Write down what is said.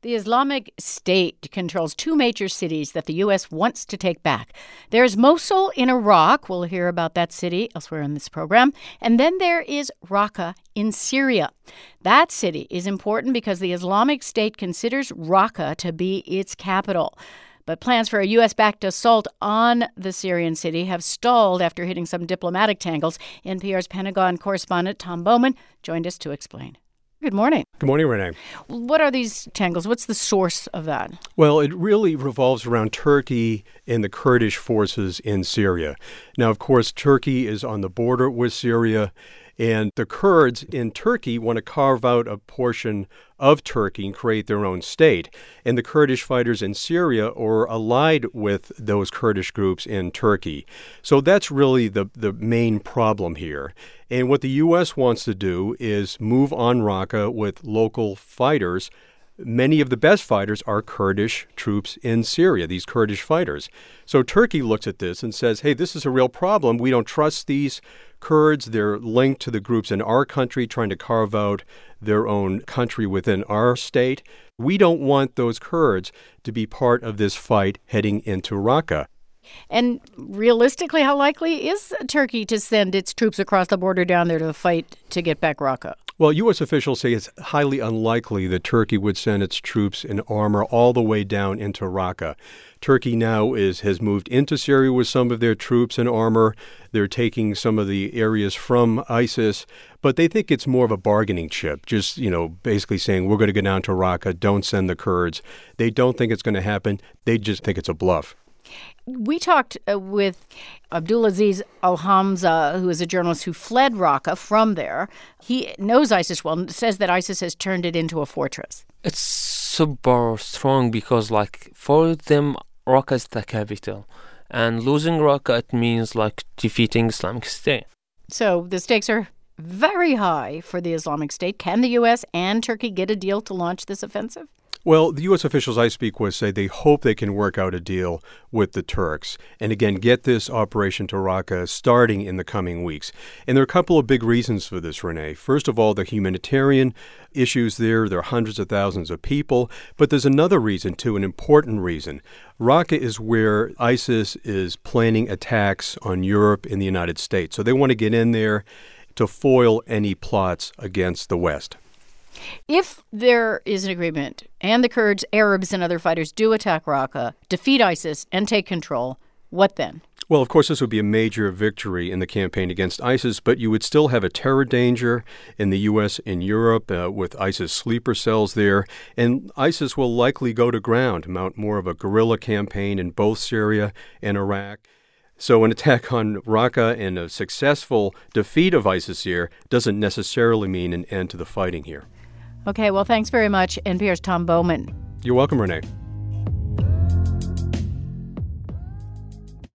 The Islamic State controls two major cities that the U.S. wants to take back. There's Mosul in Iraq. We'll hear about that city elsewhere in this program. And then there is Raqqa in Syria. That city is important because the Islamic State considers Raqqa to be its capital. But plans for a U.S.-backed assault on the Syrian city have stalled after hitting some diplomatic tangles. NPR's Pentagon correspondent Tom Bowman joined us to explain. Good morning. Good morning, Renee. What are these tangles? What's the source of that? Well, it really revolves around Turkey and the Kurdish forces in Syria. Now, of course, Turkey is on the border with Syria, and the Kurds in Turkey want to carve out a portion of Turkey and create their own state. And the Kurdish fighters in Syria are allied with those Kurdish groups in Turkey. So that's really the main problem here. And what the U.S. wants to do is move on Raqqa with local fighters. Many of the best fighters are Kurdish troops in Syria, these Kurdish fighters. So Turkey looks at this and says, hey, this is a real problem. We don't trust these Kurds. They're linked to the groups in our country trying to carve out their own country within our state. We don't want those Kurds to be part of this fight heading into Raqqa. And realistically, how likely is Turkey to send its troops across the border down there to fight to get back Raqqa? Well, U.S. officials say it's highly unlikely that Turkey would send its troops in armor all the way down into Raqqa. Turkey now has moved into Syria with some of their troops in armor. They're taking some of the areas from ISIS, but they think it's more of a bargaining chip, just, basically saying we're going to go down to Raqqa, don't send the Kurds. They don't think it's going to happen. They just think it's a bluff. We talked with Abdulaziz Al-Hamza, who is a journalist who fled Raqqa from there. He knows ISIS well and says that ISIS has turned it into a fortress. It's super strong because, for them, Raqqa is the capital. And losing Raqqa, it means, defeating Islamic State. So the stakes are very high for the Islamic State. Can the U.S. and Turkey get a deal to launch this offensive? Well, the U.S. officials I speak with say they hope they can work out a deal with the Turks and, again, get this operation to Raqqa starting in the coming weeks. And there are a couple of big reasons for this, Renee. First of all, the humanitarian issues there. There are hundreds of thousands of people. But there's another reason, too, an important reason. Raqqa is where ISIS is planning attacks on Europe and the United States. So they want to get in there to foil any plots against the West. If there is an agreement and the Kurds, Arabs, and other fighters do attack Raqqa, defeat ISIS, and take control, what then? Well, of course, this would be a major victory in the campaign against ISIS, but you would still have a terror danger in the U.S. and Europe with ISIS sleeper cells there. And ISIS will likely go to ground, mount more of a guerrilla campaign in both Syria and Iraq. So an attack on Raqqa and a successful defeat of ISIS here doesn't necessarily mean an end to the fighting here. Okay, well, thanks very much. NPR's Tom Bowman. You're welcome, Renee.